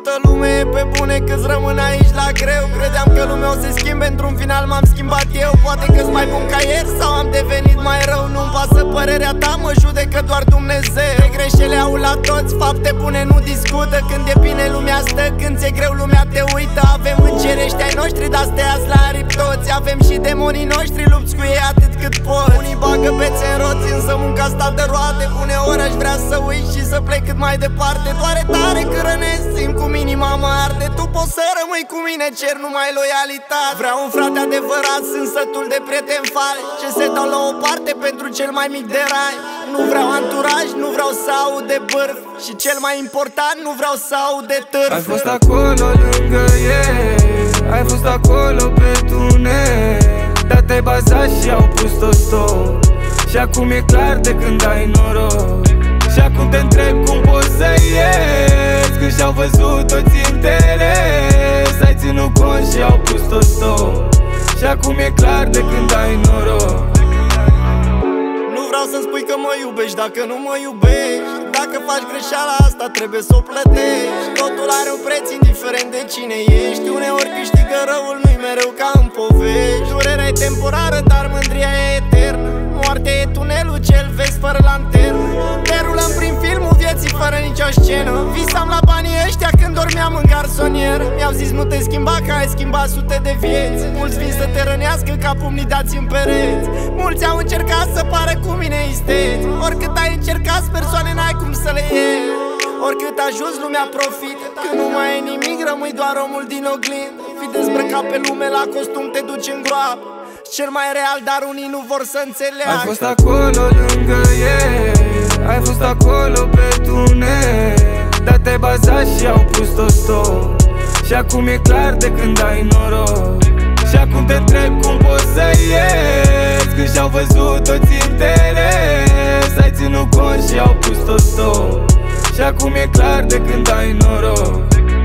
multă lume e pe bune, câți rămân aici la greu. Credeam că lumea o se schimbe, într-un final m-am schimbat eu. Poate că-s mai bun ca ieri sau am devenit mai rău. Nu-mi pasă părerea ta, mă judecă doar Dumnezeu. De greșeli au la toți, fapte bune nu discută. Când e bine lumea stă, când ți-e greu lumea te uită. Avem îngeri ăștia ai noștri, dar steați la aripi toți. Avem și demonii noștri, lupți cu ei atât cât poți. Unii bagă bețe în roți, însă munca asta de roade. Uneori aș vrea să uit și să plec cât mai departe. Doare tare că rănesc, simt cum inima mă arde. Tu poți să rămâi cu mine, cer numai loialitate. Vreau un frate adevărat, sunt sătul de prieteni falși ce se dau la o parte pentru cel mai mic de rai. Nu vreau anturaj, nu vreau să aud de bârf și cel mai important, nu vreau să aud de târf. Ai fost acolo lângă ei, ai fost acolo pe tunel, dar te-ai bazat și au pus tot stop. Și acum e clar de când ai noroc. Și acum te întreb cum poți să ieși, când și-au văzut toți interes. Ai ținut cont și au pus tot stop. Și acum e clar de când ai noroc. Nu vreau să-mi spui că mă iubești dacă nu mă iubești. Dacă faci greșeala asta trebuie să o plătești. Totul are un preț indiferent de cine ești. Uneori câștigă răul, nu-i mereu ca în povești. Durerea e temporară, dar mândria e eternă. Moartea e tunelul ce-l vezi fără lanternă. Derulăm prin filmul vieții fără nicio scenă. Visam la banii ăștia când dormeam în garsonieră. Mi-au zis nu te schimba că ai schimbat sute de vieți. Mulți vin să te rănească ca pumnii dați în pereți. Mulți au încercat să pară cu mine isteți. Oricât ai încercat, persoane n-ai cum să le iei. Oricât ajuns lumea profită. Când nu mai e nimic, rămâi doar omul din oglindă. Fi dezbrăcat pe lume, la costum te duci în groapă. Cel mai real, dar unii nu vor să înțeleagă. Ai fost acolo lângă ei, ai fost acolo pe tunel, dar te-ai bazat și au pus tot stop. Și acum e clar de când ai noroc. Și acum te întreb cum poți să ieși, când și-au văzut toți interes. Ai ținut cont și au pus tot stop. Și acum e clar de când ai noroc.